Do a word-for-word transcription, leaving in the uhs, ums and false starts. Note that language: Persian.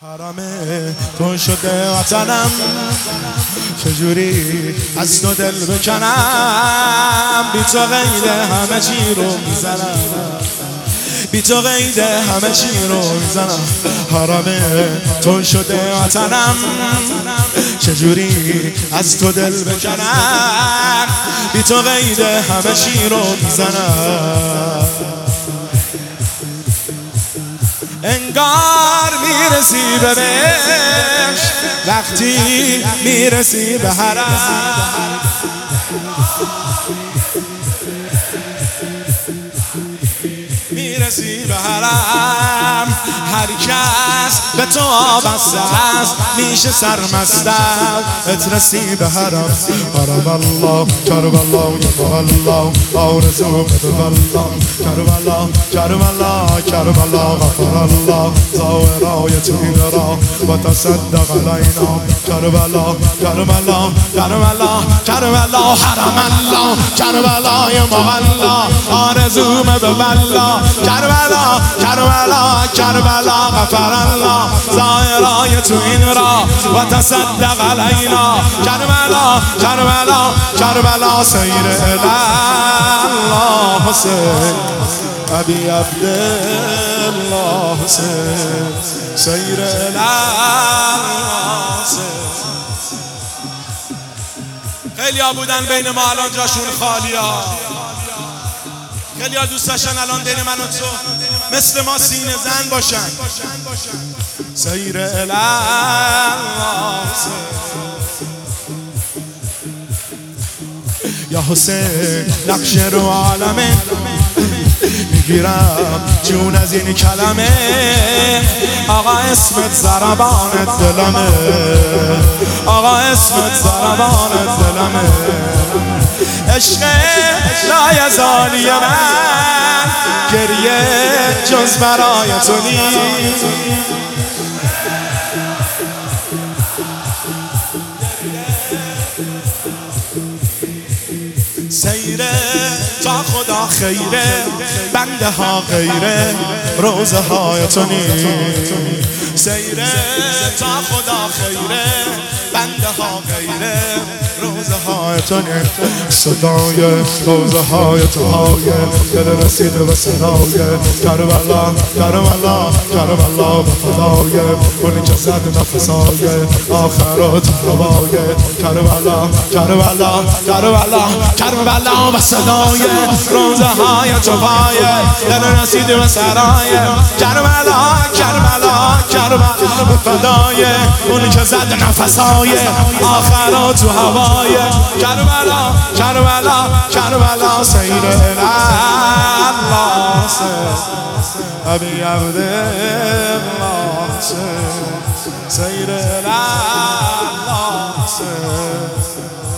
حرامه تو شده وطنم، چجوری از تو دل بکنم؟ بی تو قید همه چی رو میزنم، بی تو قید همه چی رو میزنم. حرامه تو شده وطنم، چجوری از تو دل بکنم؟ بی تو قید همه چی رو میزنم. انگار میرسی به بهشت وقتی میرسی به حرم، میرسی به حرم. هر کس به تو وابسته است میشه سرمست است، رسی به حرم. حرم الله کربلا الله آرزو بالله، کربلا کربلا کربلا غفر الله زائرای تین را و تصدق علینا. کربلا کربلا کربلا کربلا حرم الله کربلای مولا آرزو بالله. کربلا کربلا کربلا غفر الله زائرای تو این را و تصدق علینا. کربلا کربلا کربلا سیر الله حسین ابی عبدالله حسین سیر الله حسین. خیلی ها بودن بین ما الان جاشون خالی ها، خیلی ها دوست داشتن الان بین من و تو مثل ما سینه زن باشن. سیر الله یا حسین نقش رو عالمه میگیرم جون از این کلمه. آقا اسمت ضربان دلمه، آقا اسمت ضربان دلمه. عشق لایزالی من گریه جز برای تو نیست. سیره تا خدا خیره بنده ها غیره روزه های تو نیست. سیره تا خدا خیره بنده ها غیره روزه های تو نیست. صدای روزه های تو های دل رسیده به سرای. کربلا کربلا کربلا به فدای اونی که زد نفسای آخرات هوای. کربلا کربلا کربلا کربلا به صدای روزه های تو پای دل رسیده به سرای. کربلا کربلا کربلا به فدای اونی که زد نفسای آخرات هوای. کربلا کربلا کربلا سیر الله ابی عبدالله سیر الله